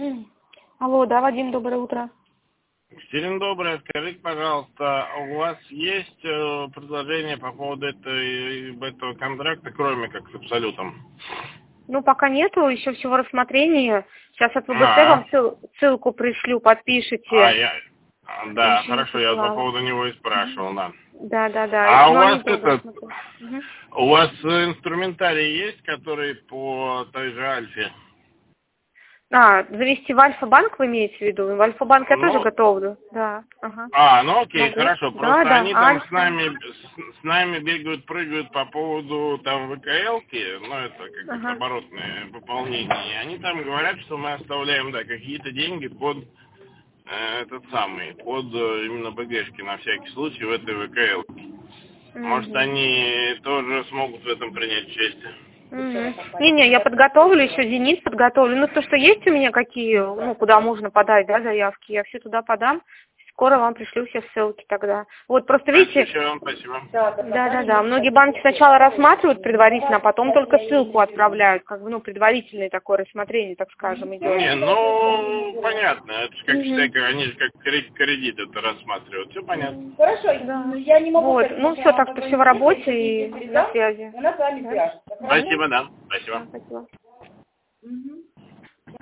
Алло, да, Вадим, доброе утро. Всем доброе. Скажите, пожалуйста, у вас есть предложение по поводу этого контракта, кроме как с Абсолютом? Ну, пока нету, еще всего рассмотрения. Сейчас от ВБЦ вам ссылку пришлю, подпишите. Да, хорошо, я по поводу него и спрашивал, да. Да. А у вас у вас инструментарий есть, который по той же Альфе? Завести в Альфа-банк вы имеете в виду? В Альфа-банк я тоже готовлю. Да. Ага. Ну окей, могу. Хорошо. Просто они там Альфа. с нами бегают, прыгают по поводу там ВКЛ-ки, это как бы оборотное пополнение. И они там говорят, что мы оставляем, какие-то деньги под под именно БГшки на всякий случай в этой ВКЛ. Может, они тоже смогут в этом принять участие? Не, я подготовлю, еще Зенит подготовлю. Ну, то, что есть у меня какие, куда можно подать, заявки, я все туда подам. Скоро вам пришлю все ссылки тогда. Вот, просто видите... Спасибо. Да. Многие банки сначала рассматривают предварительно, а потом только ссылку отправляют. Предварительное такое рассмотрение, так скажем, идет. Понятно. Это же как они же как кредит это рассматривают. Все понятно. Хорошо, я не могу... Все, так что все в работе и на связи. Она с вами свяжется. Спасибо, да. Спасибо. Спасибо.